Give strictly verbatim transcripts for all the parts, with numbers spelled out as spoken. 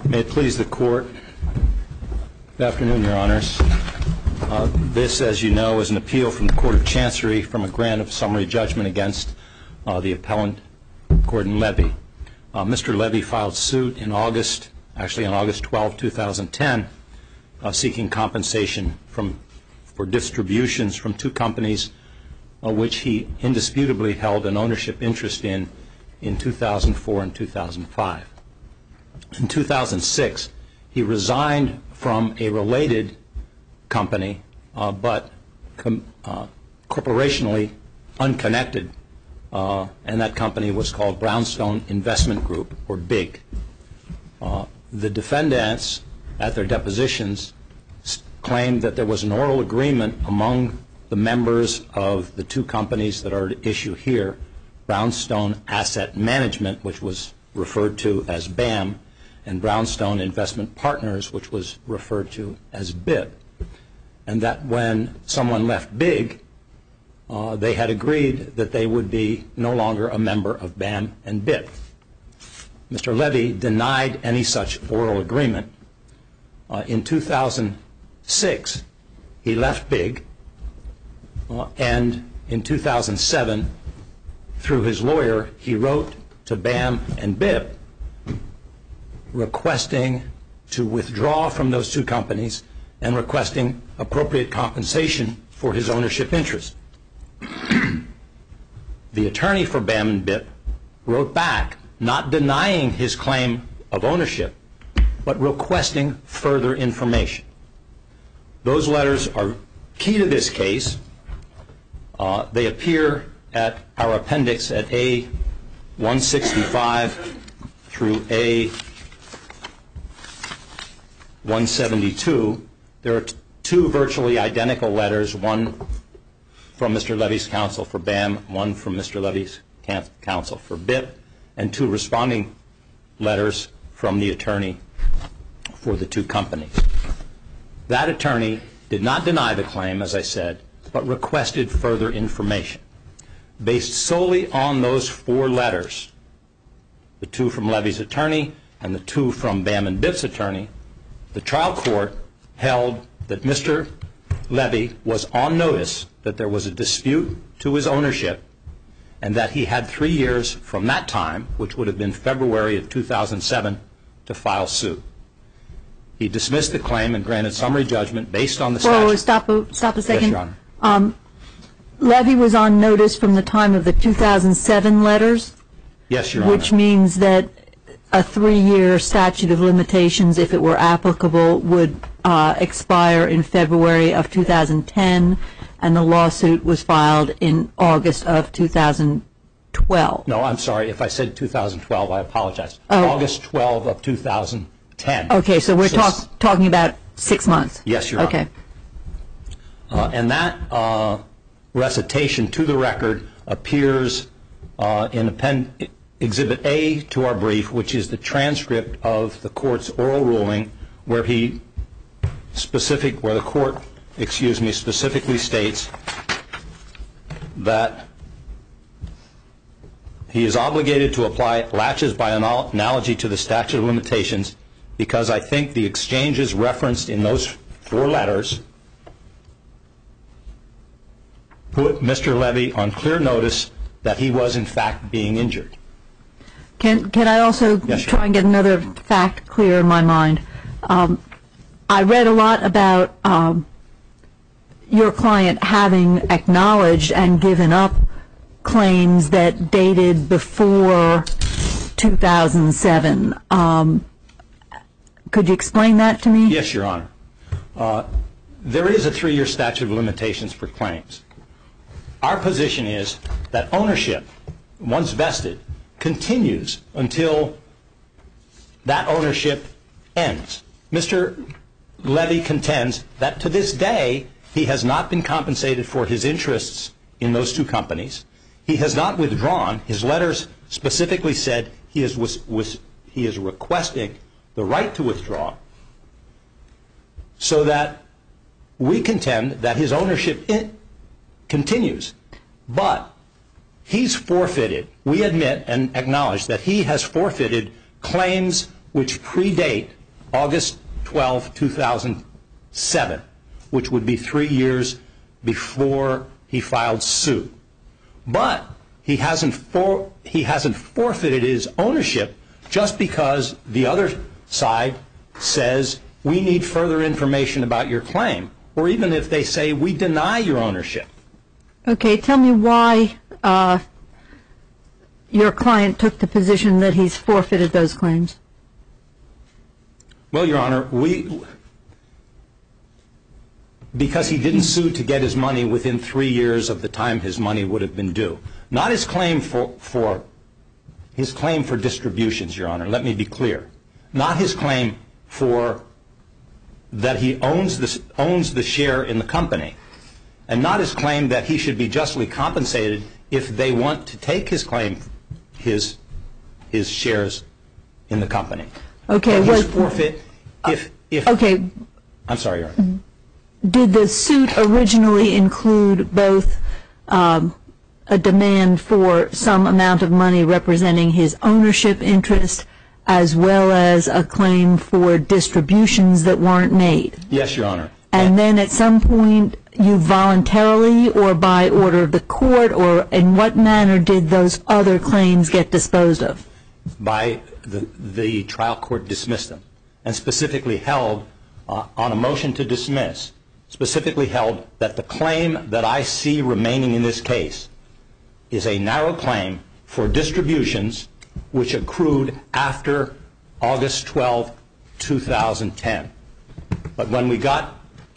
May it please the Court. Good afternoon, Your Honors. Uh, this, as you know, is an appeal from the Court of Chancery from a grant of summary judgment against uh, the appellant, Gordon Levy. Uh, Mister Levy filed suit in August, actually on August twelfth, two thousand ten, uh, seeking compensation from, for distributions from two companies uh, which he indisputably held an ownership interest in in two thousand four and two thousand five. In two thousand six, he resigned from a related company, uh, but com uh, corporationally unconnected, uh, and that company was called Brownstone Investment Group, or BIG. Uh, the defendants, at their depositions, claimed that there was an oral agreement among the members of the two companies that are at issue here, Brownstone Asset Management, which was referred to as B A M, and Brownstone Investment Partners, which was referred to as B I P, and that when someone left BIG, uh, they had agreed that they would be no longer a member of B A M and B I P. Mister Levy denied any such oral agreement. Uh, in two thousand six, he left BIG, uh, and in two thousand seven, through his lawyer, he wrote to B A M and B I P requesting to withdraw from those two companies and requesting appropriate compensation for his ownership interest. The attorney for B A M and B I P wrote back, not denying his claim of ownership, but requesting further information. Those letters are key to this case. Uh, they appear at our appendix at A one sixty-five through A one seventy-two. There are two virtually identical letters, one from Mister Levy's counsel for B A M, one from Mister Levy's counsel for B I P, and two responding letters from the attorney for the two companies. That attorney did not deny the claim, as I said, but requested further information. Based solely on those four letters, the two from Levy's attorney and the two from B A M and B I P's attorney, the trial court held that Mister Levy was on notice that there was a dispute to his ownership and that he had three years from that time, which would have been February of two thousand seven, to file suit. He dismissed the claim and granted summary judgment based on the statute. Whoa, stop a, stop a second. Yes, Your Honor. Um, Levy was on notice from the time of the two thousand seven letters? Yes, Your Honor. Which means that a three-year statute of limitations, if it were applicable, would uh, expire in February of two thousand ten, and the lawsuit was filed in August of two thousand twelve. No, I'm sorry. If I said two thousand twelve, I apologize. Oh. August twelfth of two thousand ten. Okay, so we're So talk, talking about six months. Yes, Your Honor. Okay. Uh, and that uh, recitation to the record appears uh, in append Exhibit A to our brief, which is the transcript of the court's oral ruling, where he specific, where the court, excuse me, specifically states that he is obligated to apply latches by analogy to the statute of limitations because I think the exchanges referenced in those four letters put Mister Levy on clear notice that he was in fact being injured. Can, can I also Yes, try and get another fact clear in my mind? Um, I read a lot about um, your client having acknowledged and given up claims that dated before two thousand seven. Um, could you explain that to me? Yes, Your Honor. Uh, there is a three-year statute of limitations for claims. Our position is that ownership, once vested, continues until that ownership ends. Mister Levy contends that to this day he has not been compensated for his interests in those two companies. He has not withdrawn. His letters specifically said he is, was, was, he is requesting the right to withdraw, so that we contend that his ownership in, continues. But he's forfeited. We admit and acknowledge that he has forfeited claims which predate August twelfth, two thousand seven, which would be three years before he filed suit. But he hasn't for, he hasn't forfeited his ownership just because the other side says we need further information about your claim, or even if they say we deny your ownership. Okay, tell me why uh, your client took the position that he's forfeited those claims. Well, Your Honor, we, because he didn't sue to get his money within three years of the time his money would have been due. Not his claim for, for his claim for distributions, Your Honor, let me be clear. Not his claim for that he owns the, owns the share in the company, and not his claim that he should be justly compensated if they want to take his claim, his, his shares in the company. Okay, his what, forfeit, if, if, okay. I'm sorry, Your Honor. Did the suit originally include both um, a demand for some amount of money representing his ownership interest as well as a claim for distributions that weren't made? Yes, Your Honor. And then at some point you voluntarily or by order of the court, or in what manner did those other claims get disposed of? By the, the trial court dismissed them, and specifically held uh, on a motion to dismiss, specifically held that the claim that I see remaining in this case is a narrow claim for distributions which accrued after August twelfth, two thousand ten. But when we got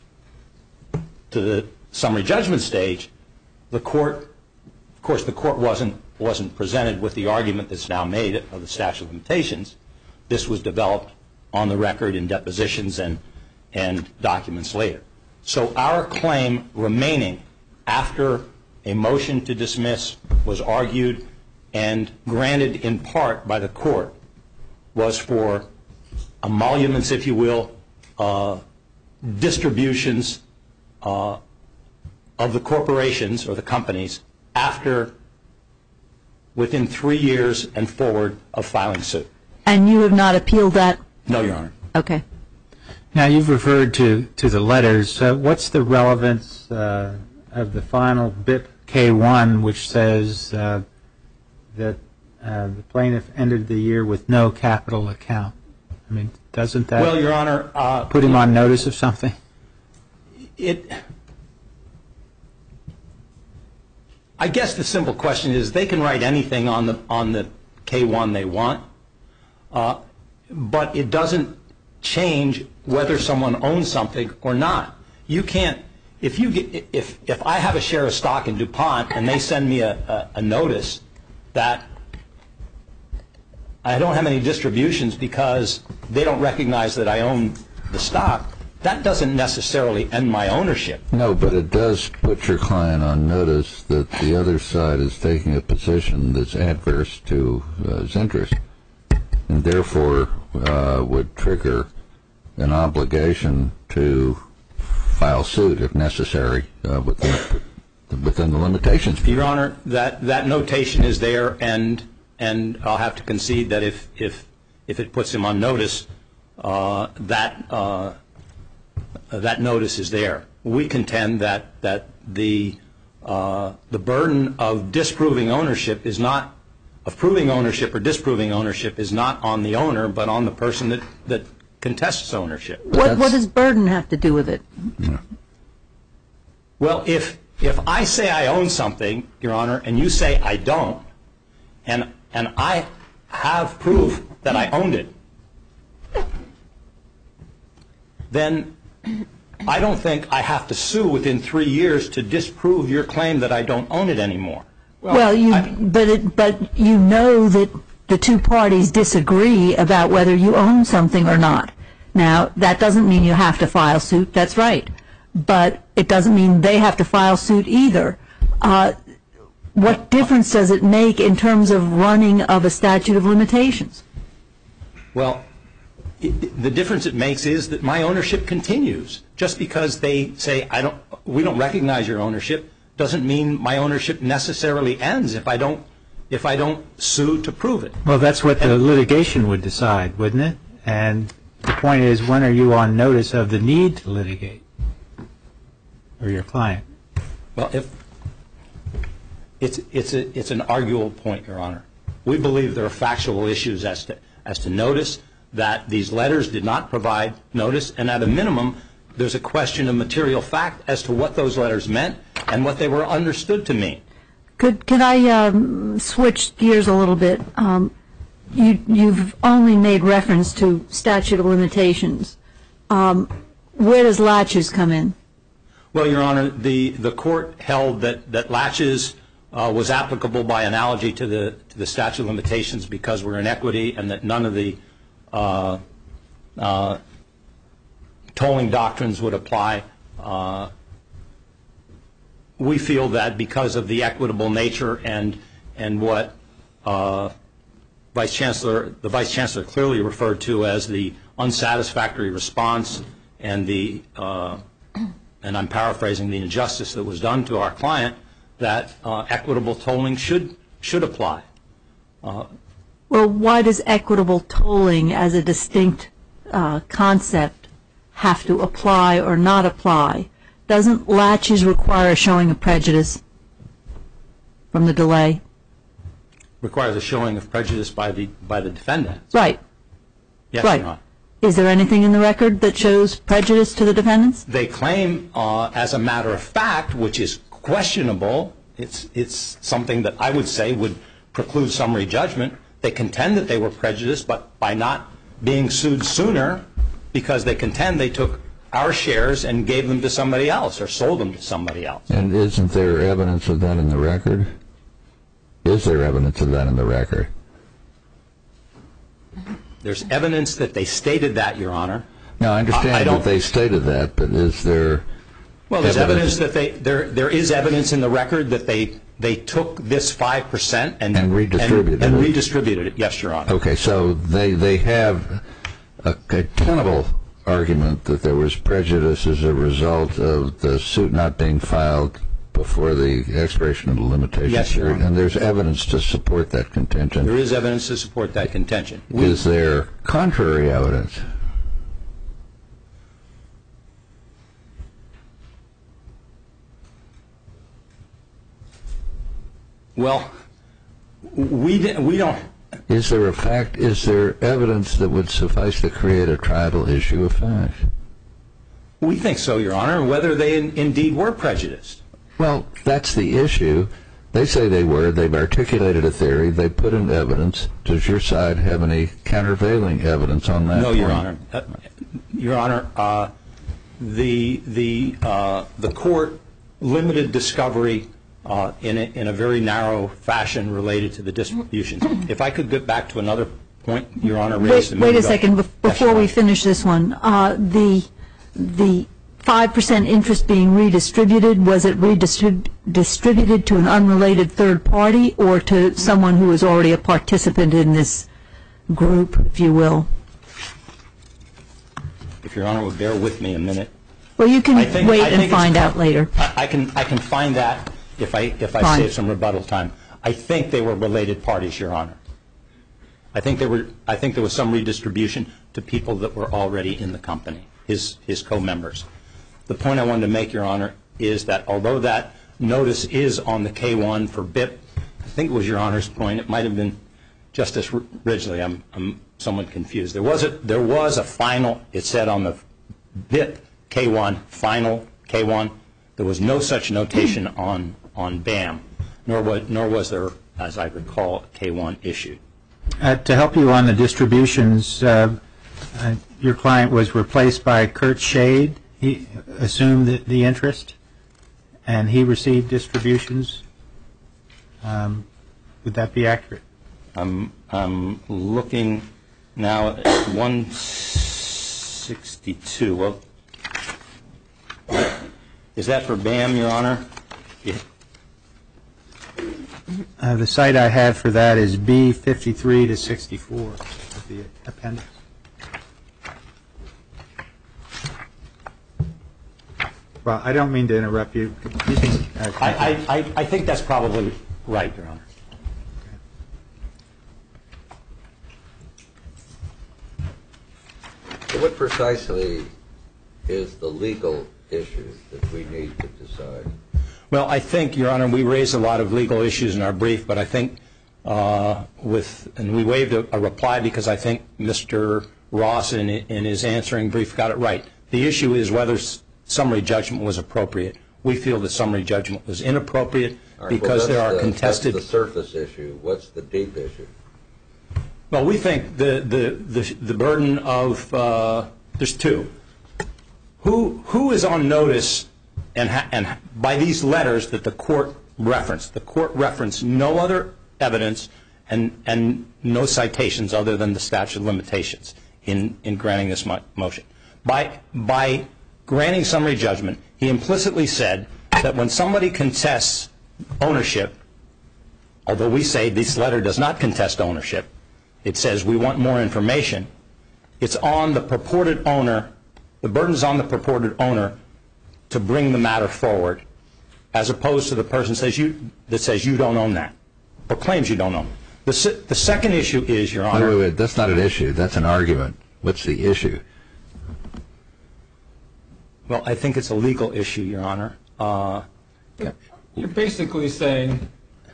to the summary judgment stage, the court, of course, the court wasn't wasn't presented with the argument that's now made of the statute of limitations. This was developed on the record in depositions and and documents later. So our claim remaining after a motion to dismiss was argued and granted in part by the court was for emoluments, if you will, uh, distributions uh, of the corporations or the companies after, within three years and forward of filing suit. And you have not appealed that? No, Your Honor. Okay. Now, you've referred to, to the letters. Uh, what's the relevance uh, of the final B I P K one, which says uh, that uh, the plaintiff ended the year with no capital account? I mean, doesn't that well, Your Honor, uh, put him on notice of something? It. I guess the simple question is they can write anything on the on the K one they want, uh, but it doesn't change whether someone owns something or not. You can't, if you get, if if I have a share of stock in DuPont and they send me a, a, a notice that I don't have any distributions because they don't recognize that I own the stock, that doesn't necessarily end my ownership. No, but it does put your client on notice that the other side is taking a position that's adverse to uh, his interest, and therefore uh, would trigger an obligation to file suit if necessary uh, within, within the limitations. Your Honor, that, that notation is there, and and I'll have to concede that if if if it puts him on notice, uh, that uh, that notice is there. We contend that that the uh, the burden of disproving ownership is not of proving ownership or disproving ownership is not on the owner, but on the person that that contests ownership. What what does burden have to do with it? Yeah. Well, if if I say I own something, Your Honor, and you say I don't, and and I have proof that I owned it, then I don't think I have to sue within three years to disprove your claim that I don't own it anymore. Well, well you, I, but it, but you know that the two parties disagree about whether you own something or not. Now, that doesn't mean you have to file suit. That's right, but it doesn't mean they have to file suit either. Uh, what difference does it make in terms of running of a statute of limitations? Well, it, the difference it makes is that my ownership continues. Just because they say I don't, we don't recognize your ownership, doesn't mean my ownership necessarily ends if I don't, if I don't sue to prove it. Well, that's what the litigation would decide, wouldn't it? And the point is, when are you on notice of the need to litigate, or your client? Well, if it's it's a it's an arguable point, Your Honor. We believe there are factual issues as to as to notice, that these letters did not provide notice, and at a minimum, there's a question of material fact as to what those letters meant and what they were understood to mean. Could could I um, switch gears a little bit? Um, you you've only made reference to statute of limitations. Um, where does laches come in? Well, Your Honor, the the court held that that laches uh, was applicable by analogy to the to the statute of limitations because we're in equity, and that none of the uh, uh, tolling doctrines would apply. Uh, we feel that because of the equitable nature and and what uh, Vice Chancellor the Vice Chancellor clearly referred to as the unsatisfactory response and the uh, and I'm paraphrasing, the injustice that was done to our client, that uh, equitable tolling should should apply. Uh, Well, why does equitable tolling as a distinct uh, concept have to apply or not apply? Doesn't laches require a showing of prejudice from the delay? requires a showing of prejudice by the by the defendant. Right. Yes, right. Your Honor. Is there anything in the record that shows prejudice to the defendants? They claim, uh, as a matter of fact, which is questionable, it's it's something that I would say would preclude summary judgment. They contend that they were prejudiced, but by not being sued sooner, because they contend they took our shares and gave them to somebody else or sold them to somebody else. And isn't there evidence of that in the record? Is there evidence of that in the record? There's evidence that they stated that, Your Honor. Now, I understand I, I that they stated that, but is there Well, there's evidence, evidence that they there there is evidence in the record that they they took this five percent and And redistributed and, and it. redistributed it. Yes, Your Honor. Okay, so they they have a, a tenable argument that there was prejudice as a result of the suit not being filed before the expiration of the limitations Yes, Your period, Honor. and there's evidence to support that contention. There is evidence to support that contention. We, Is there contrary evidence? well, we di- we don't. Is there a fact? Is there evidence that would suffice to create a tribal issue of fact? We think so, Your Honor. Whether they in, indeed were prejudiced. Well, that's the issue. They say they were. They've articulated a theory. They put in evidence. Does your side have any countervailing evidence on that? No, Your point? Honor. Uh, Your Honor, uh, the the uh, the court limited discovery uh, in a, in a very narrow fashion related to the distributions. If I could get back to another point, Your Honor raised Wait, a wait minute a ago. second. Bef- Yes, Before Your we Honor. finish this one, uh, the the five percent interest being redistributed, was it redistrib- distributed to an unrelated third party or to someone who was already a participant in this group, if you will? If Your Honor would bear with me a minute. Well, you can I think- wait I and think it's find pro- out later. I, I can I can find that if I if I Fine. save some rebuttal time. I think they were related parties, Your Honor. I think there were I think there was some redistribution to people that were already in the company, his his co-members. The point I wanted to make, Your Honor, is that although that notice is on the K one for B I P, I think it was Your Honor's point. It might have been Justice Ridgely. I'm I'm somewhat confused. There was a there was a final. It said on the B I P K one final K one. There was no such notation on on B A M, nor was nor was there, as I recall, a K one issued. Uh, to help you on the distributions, uh, uh, your client was replaced by Kurt Shade. He assumed the, the interest, and he received distributions. Um, would that be accurate? I'm I'm looking now at one sixty-two. Well, is that for B A M, Your Honor? Yeah. Uh, the site I have for that is B fifty-three to sixty-four of the appendix. Well, I don't mean to interrupt you. You can, uh, I, I, I I think that's probably right, Your Honor. what precisely is the legal issue that we need to decide? Well, I think, Your Honor, we raised a lot of legal issues in our brief, but I think uh, with, and we waived a, a reply because I think Mister Ross in, in his answering brief got it right. The issue is whether summary judgment was appropriate. We feel the summary judgment was inappropriate right, because well, there are the, contested... That's the surface issue. What's the deep issue? Well, we think the, the, the, the burden of, uh, there's two. Who, who is on notice and, ha and by these letters that the court referenced? The court referenced no other evidence and, and no citations other than the statute of limitations in, in granting this mo motion. By, by granting summary judgment, he implicitly said that when somebody contests ownership, although we say this letter does not contest ownership, it says we want more information, it's on the purported owner, the burden is on the purported owner to bring the matter forward, as opposed to the person says you, that says you don't own that, or claims you don't own it. The, the second issue is, Your Honor... Wait, wait, wait, that's not an issue, that's an argument. What's the issue? Well, I think it's a legal issue, Your Honor. Uh, You're basically saying,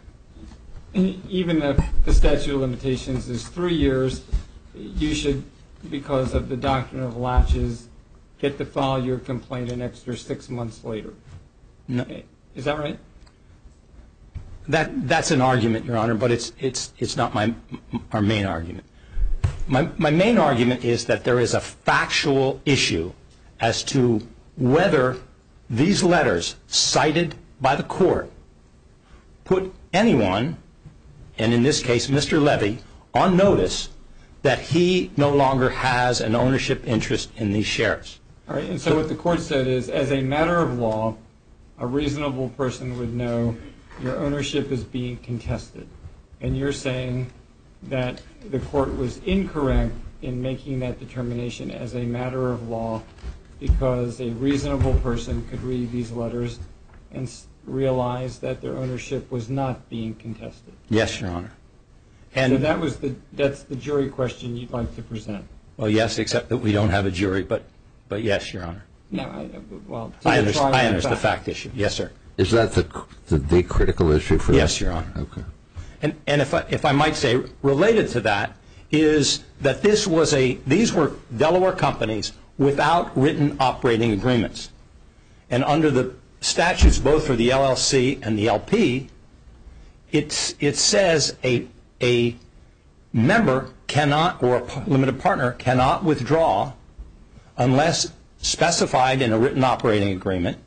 even if the statute of limitations is three years, you should, because of the doctrine of latches, get to file your complaint an extra six months later. No. Is that right? That, that's an argument, Your Honor, but it's, it's, it's not my, our main argument. My, my main argument is that there is a factual issue as to whether these letters cited by the court put anyone, and in this case Mister Levy, on notice that he no longer has an ownership interest in these shares. All right, and so what the court said is, as a matter of law, a reasonable person would know your ownership is being contested. And you're saying that the court was incorrect in making that determination as a matter of law because a reasonable person could read these letters and realize that their ownership was not being contested. Yes, Your Honor. And so that was the, that's the jury question you'd like to present. Well, yes, except that we don't have a jury, but, but yes, Your Honor. No, I, well, I understand, I understand the fact issue. Yes, sir. Is that the, the, the critical issue for Yes, us? Your Honor. Okay. And, and if, I, if I might say, related to that is that this was a, these were Delaware companies without written operating agreements. And under the statutes, both for the L L C and the L P, it's, it says a, a member cannot, or a limited partner cannot withdraw unless specified in a written operating agreement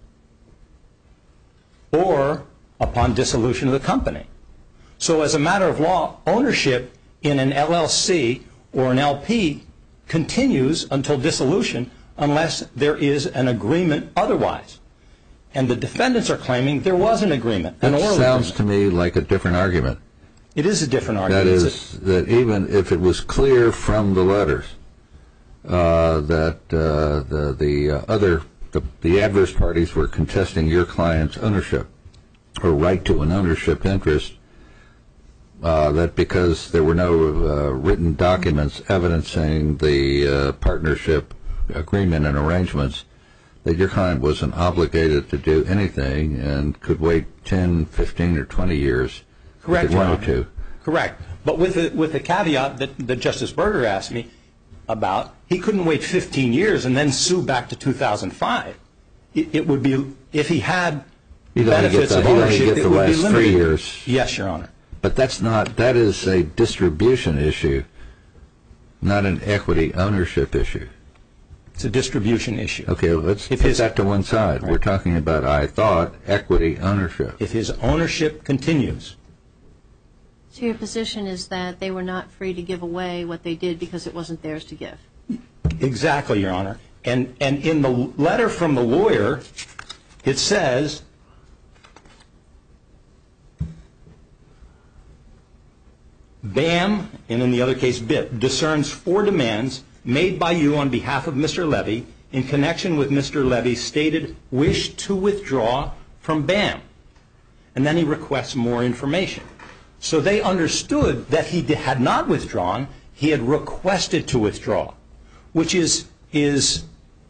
or upon dissolution of the company. So as a matter of law, ownership in an L L C or an L P continues until dissolution unless there is an agreement otherwise. And the defendants are claiming there was an agreement. That sounds to me like a different argument. It is a different argument. That is, that even if it was clear from the letters uh, that uh, the, the uh, other, the, the adverse parties were contesting your client's ownership or right to an ownership interest, uh, that because there were no uh, written documents evidencing the uh, partnership agreement and arrangements, that your client wasn't obligated to do anything and could wait ten, fifteen, or twenty years Correct, if it wanted to. Correct. But with the, with the caveat that, that Justice Berger asked me about, he couldn't wait fifteen years and then sue back to two thousand five. It, it would be, if he had benefits of ownership, it would be limited. Three years. Yes, Your Honor. But that's not, that is a distribution issue, not an equity ownership issue. It's a distribution issue. Okay, let's if put his, that to one side. Right. We're talking about, I thought, equity ownership. If his ownership continues. So your position is that they were not free to give away what they did because it wasn't theirs to give? Exactly, Your Honor. And, and in the letter from the lawyer, it says, B A M, and in the other case, B I P, discerns four demands made by you on behalf of Mister Levy in connection with Mister Levy's stated wish to withdraw from B A M. And then he requests more information. So they understood that he had not withdrawn, he had requested to withdraw. which is is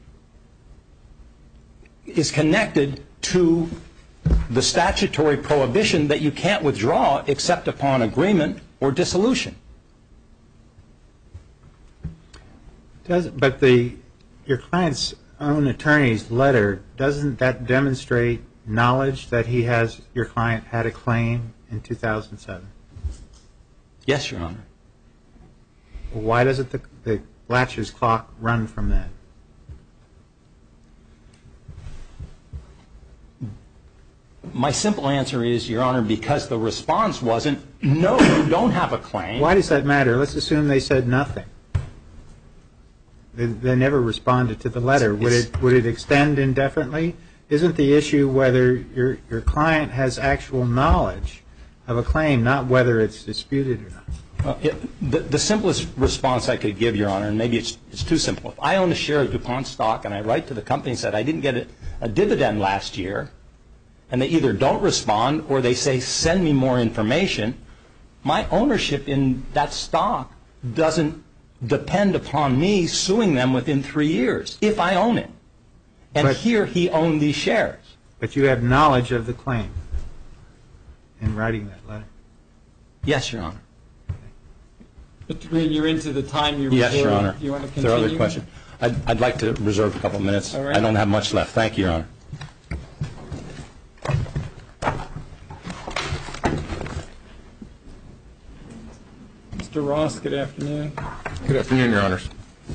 is connected to the statutory prohibition that you can't withdraw except upon agreement or dissolution. Does, but the your client's own attorney's letter, doesn't that demonstrate knowledge that he has, your client had a claim in two thousand seven? Yes, Your Honor. Why doesn't the, the Latches clock run from that? My simple answer is, Your Honor, because the response wasn't, no, you don't have a claim. Why does that matter? Let's assume they said nothing. They, they never responded to the letter. Would it would it extend indefinitely? Isn't the issue whether your your client has actual knowledge of a claim, not whether it's disputed or not? Uh, it, the, the simplest response I could give, Your Honor, and maybe it's, it's too simple. If I own a share of DuPont stock and I write to the company and said I didn't get a, a dividend last year, and they either don't respond or they say send me more information, my ownership in that stock doesn't depend upon me suing them within three years if I own it. And But- here he owned these shares. But you have knowledge of the claim in writing that letter. Yes, Your Honor. Mister Green, you're into the time you Yes, Your reserved. Honor. Do you want to Is continue? there other questions? I'd, I'd like to reserve a couple of minutes. All right. I don't have much left. Thank you, Your Honor. Mister Ross, good afternoon. Good afternoon, Your Honors.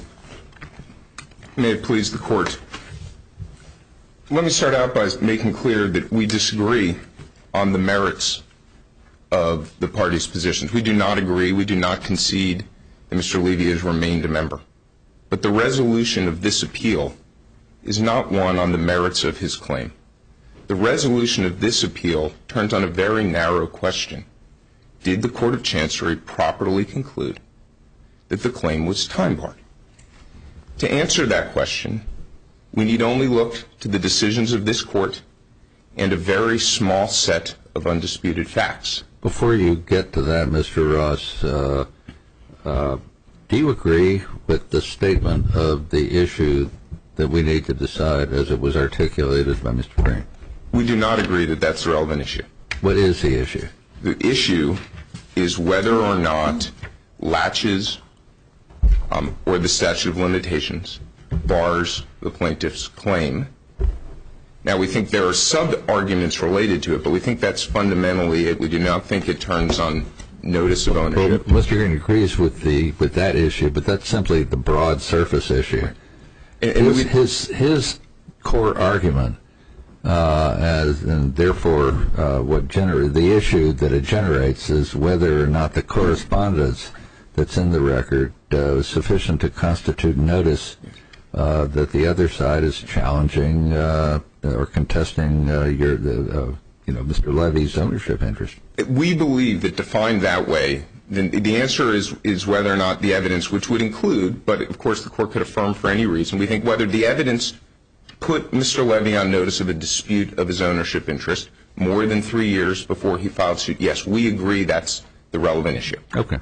May it please the Court. Let me start out by making clear that we disagree on the merits of the parties' positions. We do not agree, we do not concede that Mister Levy has remained a member. But the resolution of this appeal is not one on the merits of his claim. The resolution of this appeal turns on a very narrow question. Did the Court of Chancery properly conclude that the claim was time-barred? To answer that question, we need only look to the decisions of this Court and a very small set of undisputed facts. Before you get to that, Mister Ross, uh, uh, do you agree with the statement of the issue that we need to decide as it was articulated by Mister Green? We do not agree that that's the relevant issue. What is the issue? The issue is whether or not Latches um, or the statute of limitations bars the plaintiff's claim. Now, we think there are sub-arguments related to it, but we think that's fundamentally it. We do not think it turns on notice of ownership. Well, Mister Green agrees with the with that issue, but that's simply the broad surface issue. And, and his, we, his his core argument, uh, as and therefore uh, what gener- the issue that it generates is whether or not the correspondence that's in the record uh, is sufficient to constitute notice uh, that the other side is challenging uh, or contesting uh, your uh, you know Mister Levy's ownership interest. we believe that defined that way, then the answer is is whether or not the evidence, which would include, but of course the Court could affirm for any reason, we think whether the evidence put Mister Levy on notice of a dispute of his ownership interest more than three years before he filed suit. Yes, we agree that's the relevant issue. Okay.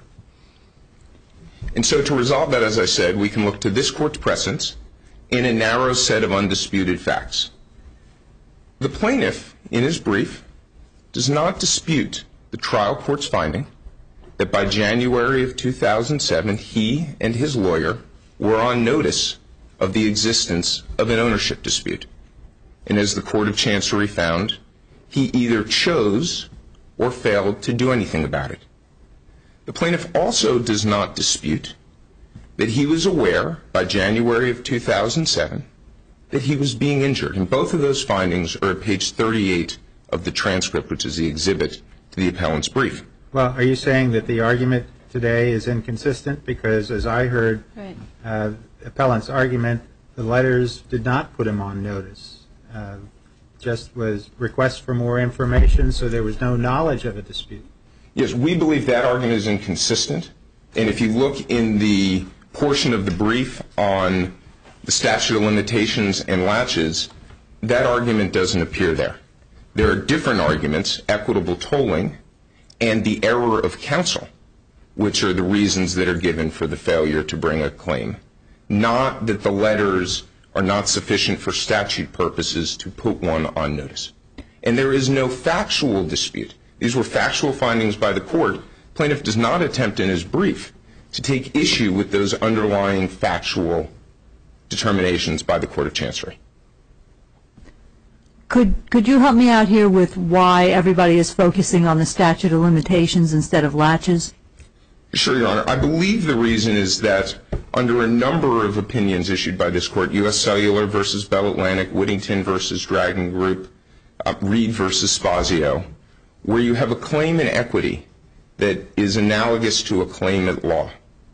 And so to resolve that, as I said, we can look to this Court's precedents in a narrow set of undisputed facts. The plaintiff, in his brief, does not dispute the trial court's finding that by January of two thousand seven, he and his lawyer were on notice of the existence of an ownership dispute. And as the Court of Chancery found, he either chose or failed to do anything about it. The plaintiff also does not dispute that he was aware by January of two thousand seven that he was being injured. And both of those findings are at page thirty-eight of the transcript, which is the exhibit to the appellant's brief. Well, are you saying that the argument today is inconsistent? Because as I heard Right. uh, appellant's argument, the letters did not put him on notice. Uh, just was requests for more information, so there was no knowledge of a dispute. Yes, we believe that argument is inconsistent. And if you look in the portion of the brief on the statute of limitations and latches, that argument doesn't appear there. There are different arguments, equitable tolling and the error of counsel, which are the reasons that are given for the failure to bring a claim. not that the letters are not sufficient for statute purposes to put one on notice. And there is no factual dispute. These were factual findings by the court. Plaintiff does not attempt in his brief to take issue with those underlying factual determinations by the Court of Chancery. Could could you help me out here with why everybody is focusing on the statute of limitations instead of latches? Sure, Your Honor. I believe the reason is that under a number of opinions issued by this court, U S Cellular versus Bell Atlantic, Whittington versus Dragon Group, uh, Reed versus Spazio, where you have a claim in equity that is analogous to a claim at law.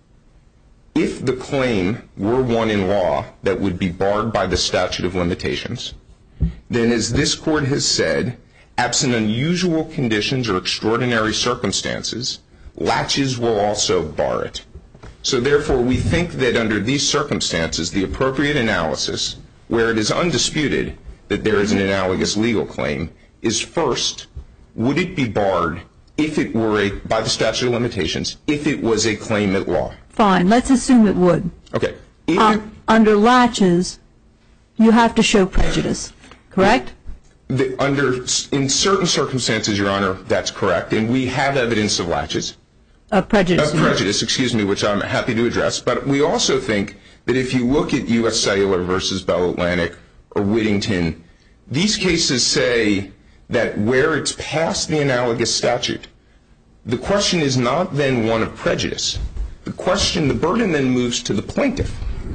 If the claim were one in law that would be barred by the statute of limitations, then as this court has said, absent unusual conditions or extraordinary circumstances, latches will also bar it. So therefore, we think that under these circumstances, the appropriate analysis, where it is undisputed that there is an analogous legal claim, is first, would it be barred if it were a, by the statute of limitations, if it was a claim at law? Fine. Let's assume it would. Okay. If Uh, it, under latches, you have to show prejudice, correct? the, under, in certain circumstances, Your Honor, that's correct, and we have evidence of latches. Of prejudice. Of prejudice, excuse me, which I'm happy to address. But we also think that if you look at U S Cellular versus Bell Atlantic or Whittington, these cases say that where it's past the analogous statute, the question is not then one of prejudice. The question, the burden then moves to the plaintiff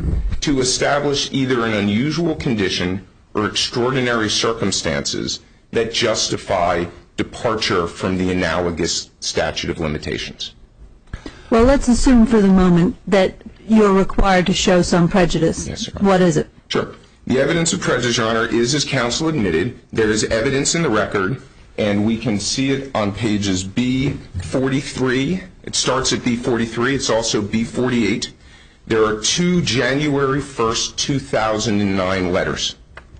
to establish either an unusual condition or extraordinary circumstances that justify departure from the analogous statute of limitations. Well, let's assume for the moment that you're required to show some prejudice. Yes, Your Honor. What is it? Sure. The evidence of prejudice, Your Honor, is, as counsel admitted, there is evidence in the record, and we can see it on pages B forty-three. It starts at B forty-three. It's also B forty-eight. There are two January first, two thousand nine letters.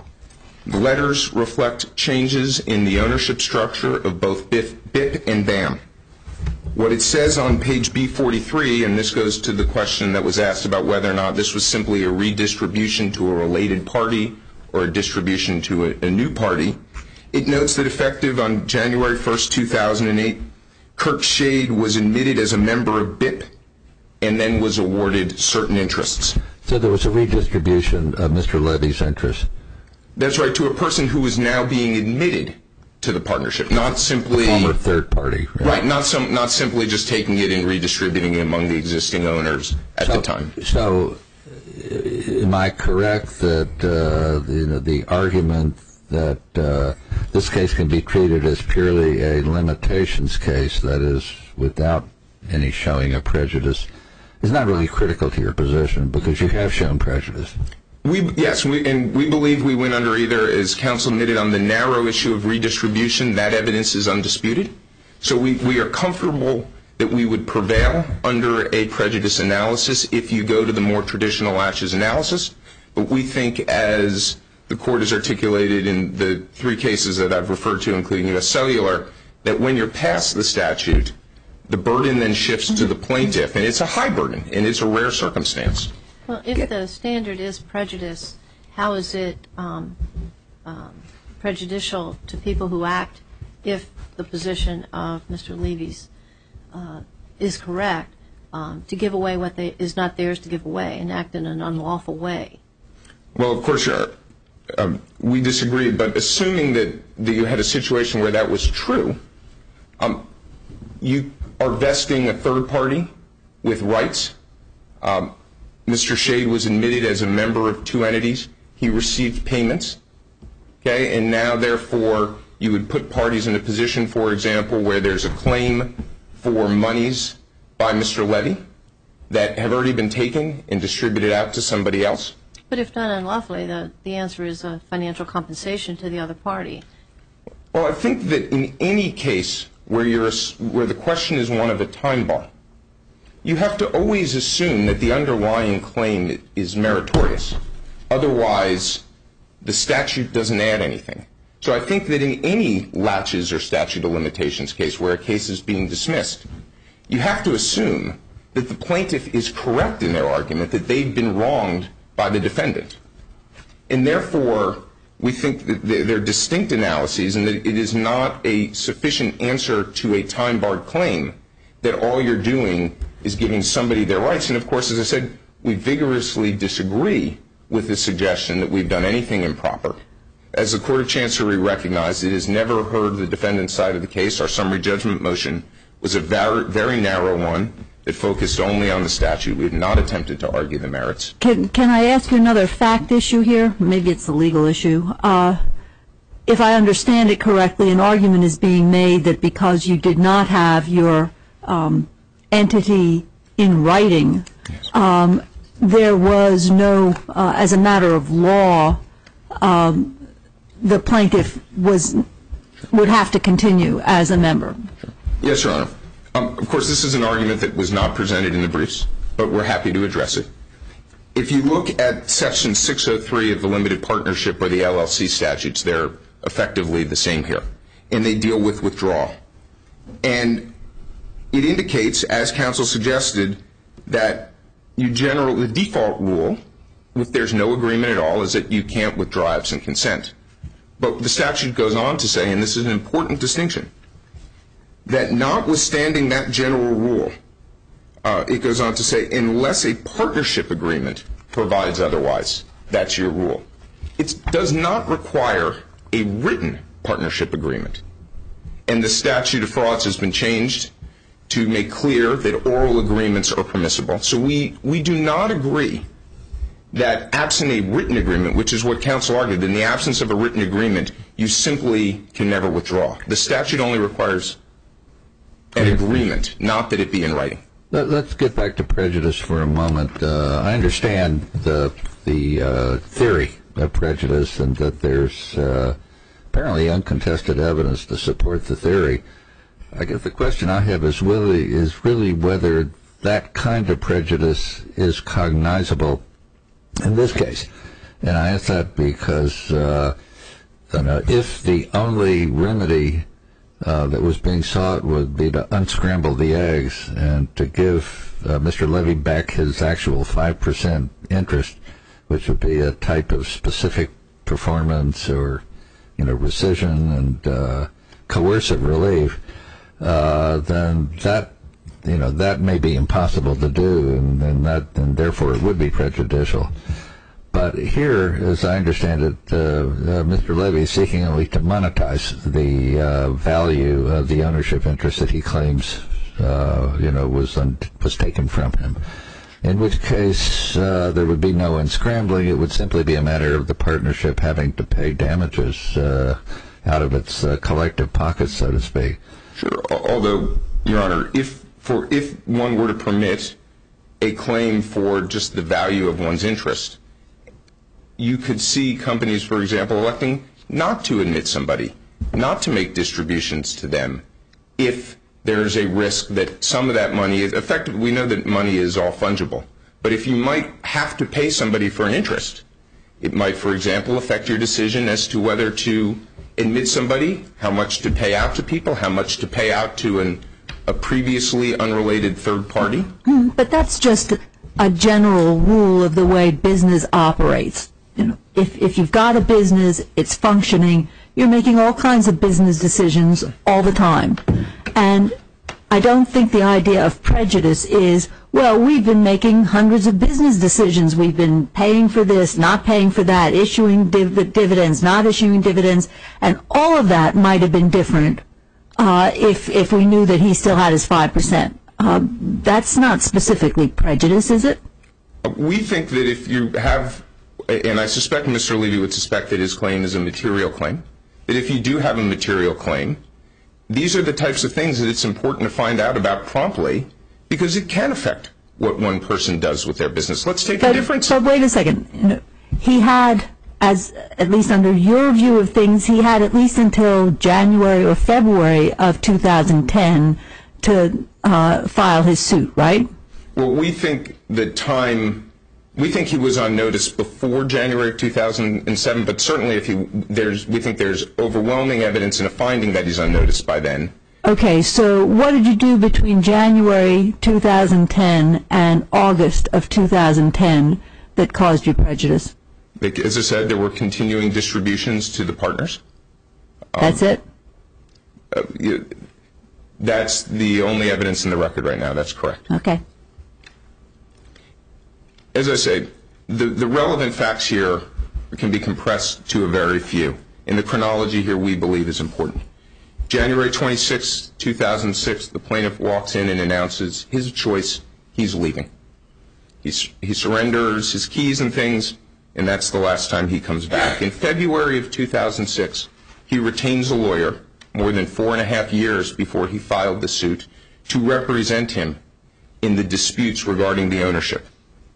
The letters reflect changes in the ownership structure of both B I P and B A M. What it says on page B forty-three, and this goes to the question that was asked about whether or not this was simply a redistribution to a related party or a distribution to a, a new party, it notes that effective on January first, two thousand eight, Kirk Shade was admitted as a member of B I P and then was awarded certain interests. So there was a redistribution of Mister Levy's interest. That's right, to a person who is now being admitted to the partnership, not simply Former third party. Right, right not some, not simply just taking it and redistributing it among the existing owners at so, the time. So, am I correct that uh, the, you know, the argument that uh, this case can be treated as purely a limitations case, that is, without any showing of prejudice, is not really critical to your position because you have shown prejudice? We, yes, we, and we believe we went under either, as counsel admitted, on the narrow issue of redistribution. That evidence is undisputed. So we, we are comfortable that we would prevail under a prejudice analysis if you go to the more traditional latches analysis. But we think, as the court has articulated in the three cases that I've referred to, including U S Cellular, that when you're past the statute, the burden then shifts to the plaintiff. And it's a high burden, and it's a rare circumstance. Well, if the standard is prejudice, how is it um, um, prejudicial to people who act if the position of Mister Levy's uh, is correct, um, to give away what they, is not theirs to give away and act in an unlawful way? Well, of course, um, we disagree, but assuming that, that you had a situation where that was true, um, you are vesting a third party with rights. Um, Mister Shade was admitted as a member of two entities. He received payments, okay, and now, therefore, you would put parties in a position, for example, where there's a claim for monies by Mister Levy that have already been taken and distributed out to somebody else. But if done unlawfully, the, the answer is a financial compensation to the other party. Well, I think that in any case where, you're, where the question is one of a time bar, you have to always assume that the underlying claim is meritorious. Otherwise, the statute doesn't add anything. So I think that in any latches or statute of limitations case where a case is being dismissed, you have to assume that the plaintiff is correct in their argument that they've been wronged by the defendant. And therefore, we think that they're distinct analyses and that it is not a sufficient answer to a time-barred claim that all you're doing is giving somebody their rights. And, of course, as I said, we vigorously disagree with the suggestion that we've done anything improper. As the Court of Chancery recognized, it has never heard the defendant's side of the case. Our summary judgment motion was a very, very narrow one that focused only on the statute. We have not attempted to argue the merits. Can, can I ask you another fact issue here? Maybe it's the legal issue. Uh, if I understand it correctly, an argument is being made that because you did not have your um, entity in writing, um, there was no, uh, as a matter of law, um, the plaintiff was would have to continue as a member. Yes, Your Honor. Um, of course, this is an argument that was not presented in the briefs, but we're happy to address it. If you look at Section six oh three of the Limited Partnership or the L L C statutes, they're effectively the same here, and they deal with withdrawal. And it indicates, as counsel suggested, that you generally, the default rule, if there's no agreement at all, is that you can't withdraw absent consent. But the statute goes on to say, and this is an important distinction, that notwithstanding that general rule, uh, it goes on to say, unless a partnership agreement provides otherwise, that's your rule. It does not require a written partnership agreement. And the statute of frauds has been changed to make clear that oral agreements are permissible. So we, we do not agree that absent a written agreement, which is what counsel argued, in the absence of a written agreement, you simply can never withdraw. The statute only requires an agreement, not that it be in writing. Let's get back to prejudice for a moment. Uh, I understand the, the uh, theory of prejudice and that there's uh, apparently uncontested evidence to support the theory. I guess the question I have is really, is really whether that kind of prejudice is cognizable in this case. And I ask that because uh, you know, if the only remedy uh, that was being sought would be to unscramble the eggs and to give uh, Mister Levy back his actual five percent interest, which would be a type of specific performance or, you know, rescission and uh, coercive relief, uh, then that, you know, that may be impossible to do, and, and that, and therefore it would be prejudicial. But here, as I understand it, uh, uh, Mister Levy is seeking only to monetize the uh, value of the ownership interest that he claims, uh, you know, was un- was taken from him. In which case, uh, there would be no unscrambling. It would simply be a matter of the partnership having to pay damages uh, out of its uh, collective pockets, so to speak. Sure. Although, Your Honor, if for if one were to permit a claim for just the value of one's interest, you could see companies, for example, electing not to admit somebody, not to make distributions to them, if there's a risk that some of that money is effectively, we know that money is all fungible, but if you might have to pay somebody for an interest, it might, for example, affect your decision as to whether to admit somebody, how much to pay out to people, how much to pay out to an, a previously unrelated third party. But that's just a general rule of the way business operates. You know, if, if you've got a business, it's functioning, you're making all kinds of business decisions all the time. And I don't think the idea of prejudice is, well, we've been making hundreds of business decisions. We've been paying for this, not paying for that, issuing div- dividends, not issuing dividends, and all of that might have been different uh, if, if we knew that he still had his five percent. Uh, that's not specifically prejudice, is it? We think that if you have, and I suspect Mister Levy would suspect that his claim is a material claim, that if you do have a material claim, these are the types of things that it's important to find out about promptly, because it can affect what one person does with their business. Let's take but, a difference. But wait a second. You know, he had, as at least under your view of things, he had at least until January or February of two thousand ten to uh, file his suit, right? Well, we think the time, we think he was on notice before January of two thousand seven, but certainly if he, there's, we think there's overwhelming evidence and a finding that he's on notice by then, Okay, so what did you do between January two thousand ten and August of two thousand ten that caused you prejudice? As I said, there were continuing distributions to the partners. That's it? Uh, you, that's the only evidence in the record right now. That's correct. Okay. As I say, the, the relevant facts here can be compressed to a very few. And the chronology here, we believe, is important. January twenty-sixth, two thousand six, the plaintiff walks in and announces his choice. He's leaving. He's, he surrenders his keys and things, and that's the last time he comes back. In February of two thousand six, he retains a lawyer more than four and a half years before he filed the suit to represent him in the disputes regarding the ownership.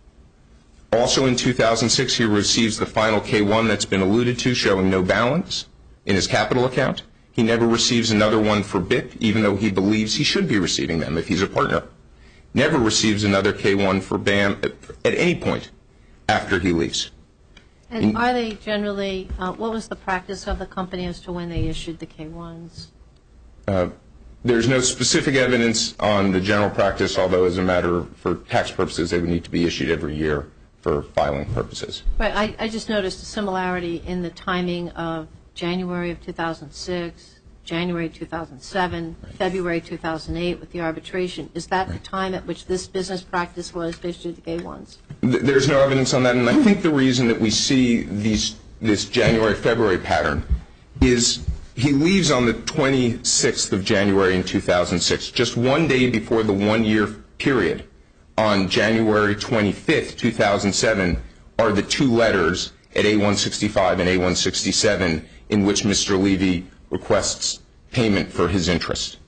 Also in two thousand six, he receives the final K one that's been alluded to, showing no balance in his capital account. He never receives another one for B I P, even though he believes he should be receiving them if he's a partner. Never receives another K one for B A M at any point after he leaves. And are they generally, uh, what was the practice of the company as to when they issued the K ones? Uh, there's no specific evidence on the general practice, although as a matter of, for tax purposes, they would need to be issued every year for filing purposes. Right. I, I just noticed a similarity in the timing of January of two thousand six, January two thousand seven, right. February two thousand eight with the arbitration. Is that right. the time at which this business practice was to issue the K ones? There's no evidence on that, and I think the reason that we see these, this January-February pattern is he leaves on the twenty-sixth of January in two thousand six, just one day before the one-year period. On January twenty-fifth, two thousand seven, are the two letters at A one sixty-five and A one sixty-seven in which Mister Levy requests payment for his interest.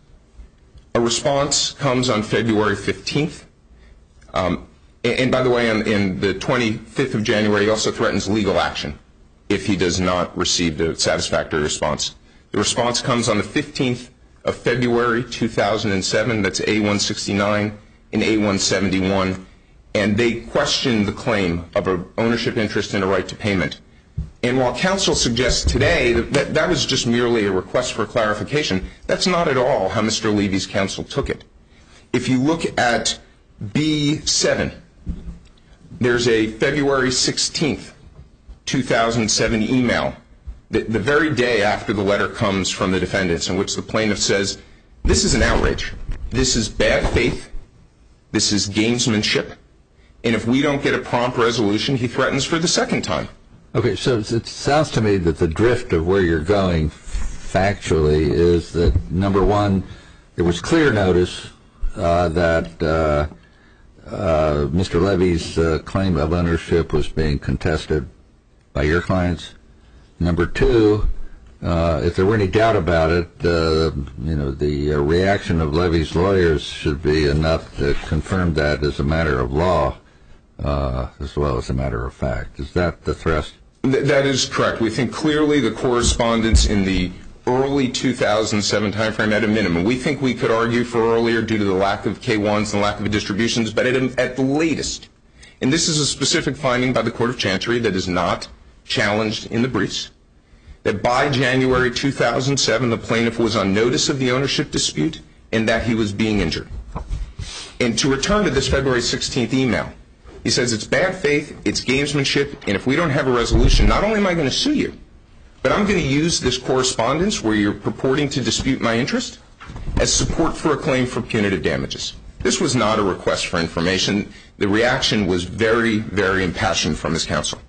A response comes on February fifteenth. Um, and by the way, on, in the twenty-fifth of January, he also threatens legal action if he does not receive a satisfactory response. The response comes on the fifteenth of February, two thousand seven. That's A one sixty-nine and A one seventy-one. And they question the claim of an ownership interest and a right to payment. And while counsel suggests today that, that that was just merely a request for clarification, that's not at all how Mister Levy's counsel took it. If you look at B seven, there's a February sixteenth, two thousand seven email, the, the very day after the letter comes from the defendants, in which the plaintiff says, this is an outrage. This is bad faith. This is gamesmanship. And if we don't get a prompt resolution, he threatens for the second time. Okay, so it sounds to me that the drift of where you're going factually is that, number one, there was clear notice uh, that uh, uh, Mister Levy's uh, claim of ownership was being contested by your clients. Number two, uh, if there were any doubt about it, uh, you know, the uh, reaction of Levy's lawyers should be enough to confirm that as a matter of law, uh, as well as a matter of fact. Is that the thrust? Th- that is correct. We think clearly the correspondence in the early two thousand seven timeframe at a minimum. We think we could argue for earlier due to the lack of K ones and lack of distributions, but at, at the latest, and this is a specific finding by the Court of Chancery that is not challenged in the briefs, that by January two thousand seven, the plaintiff was on notice of the ownership dispute and that he was being injured. And to return to this February sixteenth email, he says it's bad faith, it's gamesmanship, and if we don't have a resolution, not only am I going to sue you, but I'm going to use this correspondence where you're purporting to dispute my interest as support for a claim for punitive damages. This was not a request for information. The reaction was very, very impassioned from his counsel.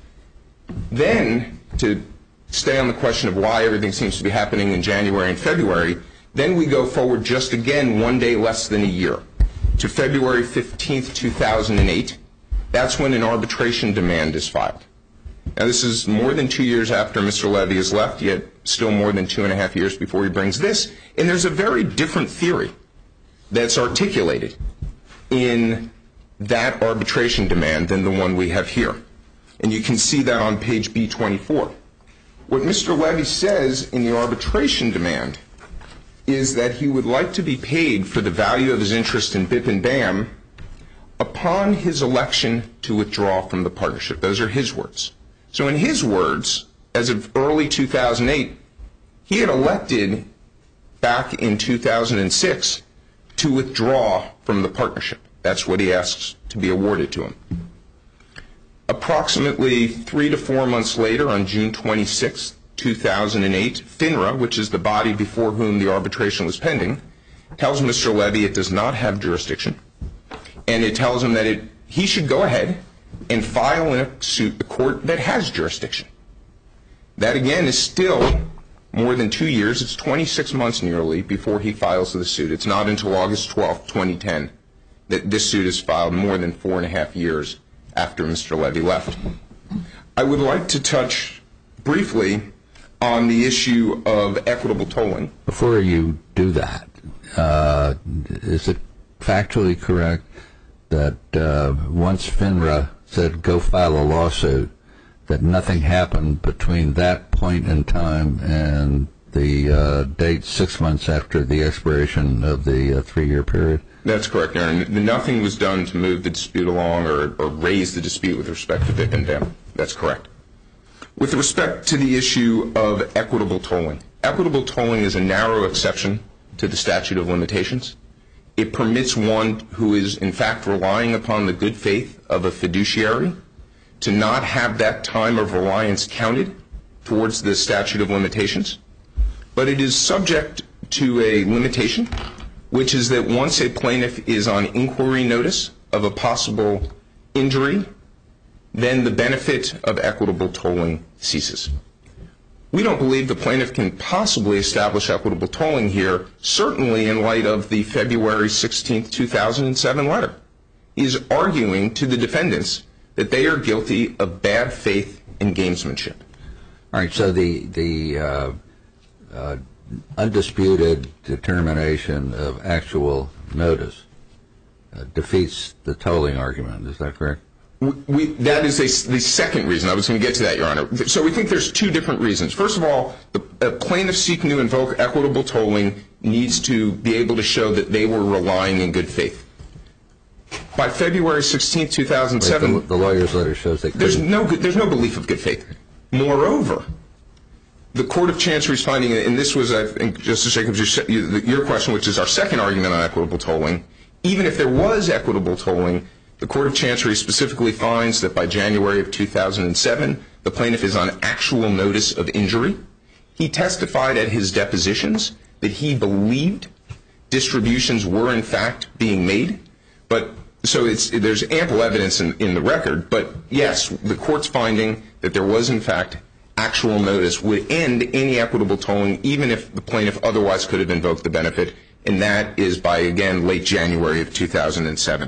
Then, to stay on the question of why everything seems to be happening in January and February, then we go forward just again one day less than a year to February fifteenth, two thousand eight. That's when an arbitration demand is filed. Now, this is more than two years after Mister Levy has left, yet still more than two and a half years before he brings this. And there's a very different theory that's articulated in that arbitration demand than the one we have here. And you can see that on page B twenty-four. What Mister Levy says in the arbitration demand is that he would like to be paid for the value of his interest in B I P and B A M upon his election to withdraw from the partnership. Those are his words. So in his words, as of early two thousand eight, he had elected back in two thousand six to withdraw from the partnership. That's what he asks to be awarded to him. Approximately three to four months later, on June twenty-sixth, two thousand eight, FINRA, which is the body before whom the arbitration was pending, tells Mister Levy it does not have jurisdiction, and it tells him that it, he should go ahead and file in a suit the court that has jurisdiction. That, again, is still more than two years. It's twenty-six months nearly before he files the suit. It's not until August twelfth, twenty ten, that this suit is filed, more than four and a half years after Mister Levy left. I would like to touch briefly on the issue of equitable tolling. Before you do that, uh, is it factually correct that uh, once FINRA said go file a lawsuit, that nothing happened between that point in time and the uh, date six months after the expiration of the uh, three-year period? That's correct, Aaron. Nothing was done to move the dispute along or, or raise the dispute with respect to Vip and Vim. That's correct. With respect to the issue of equitable tolling, equitable tolling is a narrow exception to the statute of limitations. It permits one who is, in fact, relying upon the good faith of a fiduciary to not have that time of reliance counted towards the statute of limitations. But it is subject to a limitation, which is that once a plaintiff is on inquiry notice of a possible injury, then the benefit of equitable tolling ceases. We don't believe the plaintiff can possibly establish equitable tolling here, certainly in light of the February sixteenth, two thousand seven letter. He is arguing to the defendants that they are guilty of bad faith and gamesmanship. All right, so the, the uh, uh, undisputed determination of actual notice uh, defeats the tolling argument. Is that correct? We, we, that is a, the second reason. I was going to get to that, Your Honor. So we think there's two different reasons. First of all, the a plaintiff seeking to invoke equitable tolling needs to be able to show that they were relying in good faith. By February sixteenth, two thousand seven, Wait, the, the lawyer's letter shows they there's couldn't. no, there's no belief of good faith. Moreover, the Court of Chancery's finding, and this was, I think, Justice Jacobs, your, your question, which is our second argument on equitable tolling, even if there was equitable tolling, the Court of Chancery specifically finds that by January of two thousand seven, the plaintiff is on actual notice of injury. He testified at his depositions that he believed distributions were in fact being made, but so it's, there's ample evidence in, in the record, but yes, the Court's finding that there was in fact actual notice would end any equitable tolling, even if the plaintiff otherwise could have invoked the benefit, and that is by, again, late January of two thousand seven.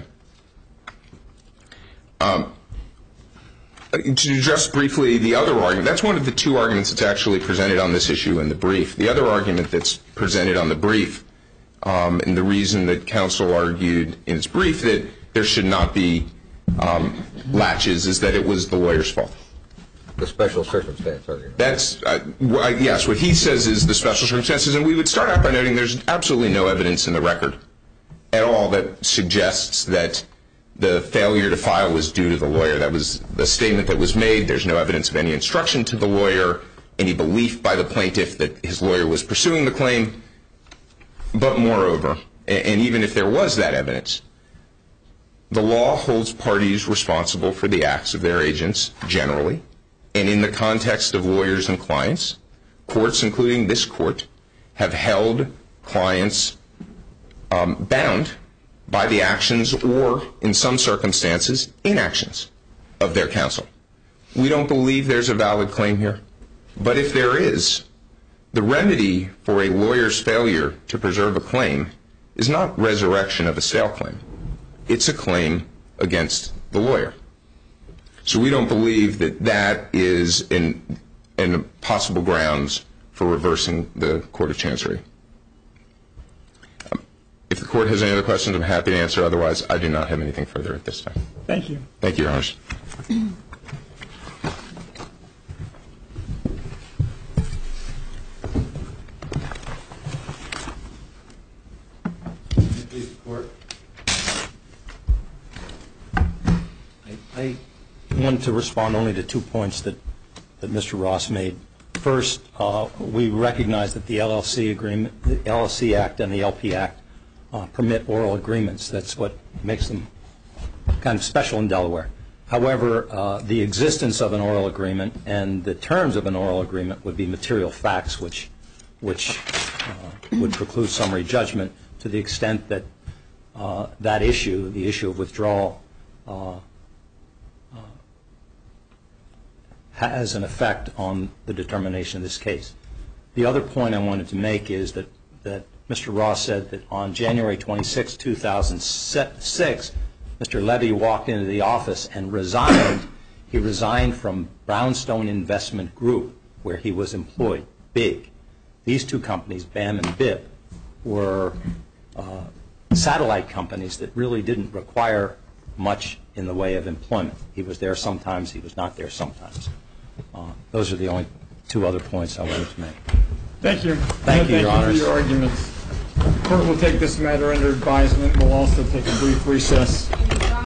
Um, to address briefly the other argument, that's one of the two arguments that's actually presented on this issue in the brief. The other argument that's presented on the brief, um, and the reason that counsel argued in its brief that there should not be um, latches, is that it was the lawyer's fault. The special circumstance argument. That's, uh, yes, what he says is the special circumstances, and we would start out by noting there's absolutely no evidence in the record at all that suggests that the failure to file was due to the lawyer. That was the statement that was made. There's no evidence of any instruction to the lawyer, any belief by the plaintiff that his lawyer was pursuing the claim. But moreover, and even if there was that evidence, the law holds parties responsible for the acts of their agents generally, and in the context of lawyers and clients, courts, including this court, have held clients um, bound by the actions or, in some circumstances, inactions of their counsel. We don't believe there's a valid claim here, but if there is, the remedy for a lawyer's failure to preserve a claim is not resurrection of a stale claim. It's a claim against the lawyer. So we don't believe that that is in, in possible grounds for reversing the Court of Chancery. Um, if the Court has any other questions, I'm happy to answer. Otherwise, I do not have anything further at this time. Thank you. Thank you, Your Honors. I wanted to respond only to two points that, that Mister Ross made. First, uh, we recognize that the L L C agreement, the L L C Act and the L P Act uh, permit oral agreements. That's what makes them kind of special in Delaware. However, uh, the existence of an oral agreement and the terms of an oral agreement would be material facts which, which uh, would preclude summary judgment to the extent that uh, that issue, the issue of withdrawal, uh, uh, has an effect on the determination of this case. The other point I wanted to make is that, that Mister Ross said that on January twenty-sixth, two thousand six, Mister Levy walked into the office and resigned. He resigned from Brownstone Investment Group, where he was employed, big. These two companies, B A M and B I P, were uh, satellite companies that really didn't require much in the way of employment. He was there sometimes, he was not there sometimes. Uh, those are the only two other points I wanted to make. Thank you. Thank you, Your Thank Honors. you for your arguments. The court will take this matter under advisement. We'll also take a brief recess.